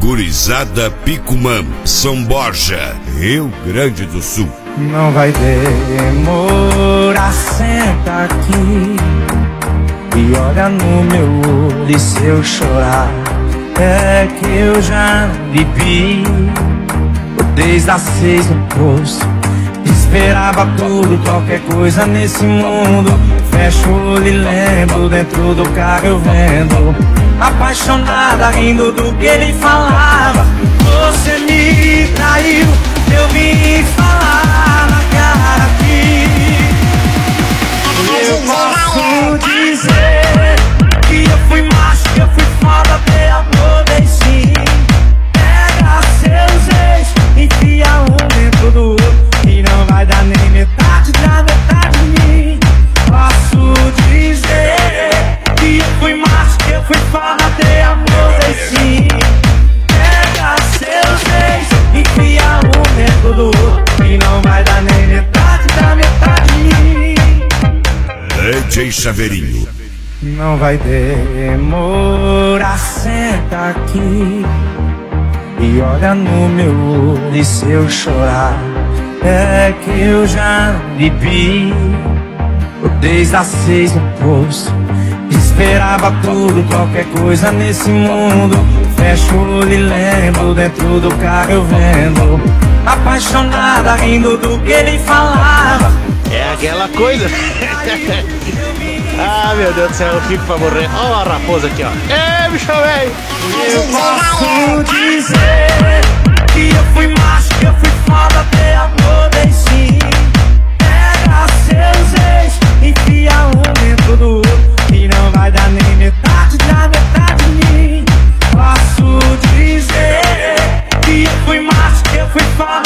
Gurizada Picumã, São Borja, Rio Grande do Sul. Não vai demorar, senta aqui e olha no meu olho, e se eu chorar é que eu já bebi desde as 6 no posto. Esperava tudo, qualquer coisa nesse mundo. Fecho o olho e lembro, dentro do carro eu vendo, apaixonada, rindo do que ele falava. Você me traiu, eu vim falar na cara aqui. Eu posso dizer que eu fui macho, que eu fui foda, dei amor, dei sim. Pega seus ex, enfia um dentro do outro, e não vai dar nem metade da metade de mim. Posso dizer que eu fui macho, que eu fui foda, dei amor, dei sim. Pega seus ex, enfia um dentro do outro, e não vai dar nem metade da metade de mim. DJ Chaveirinho. Não vai demorar, senta aqui e olha no meu olho, e se eu chorar é que eu já bebi desde as 6 no posto. Esperava tudo, qualquer coisa nesse mundo. Fecho o olho e lembro, dentro do carro eu vendo, apaixonada, rindo do que ele falava. É aquela coisa. Ah, meu Deus do céu, eu fico pra morrer. Ó a raposa aqui, ó. É, bicho velho. Eu posso dizer que eu fui macho, que eu fui foda, dei amor, dei sim. Pega seus ex, enfia um dentro do outro, e não vai dar nem metade da metade de mim. Posso dizer que eu fui macho, que eu fui foda,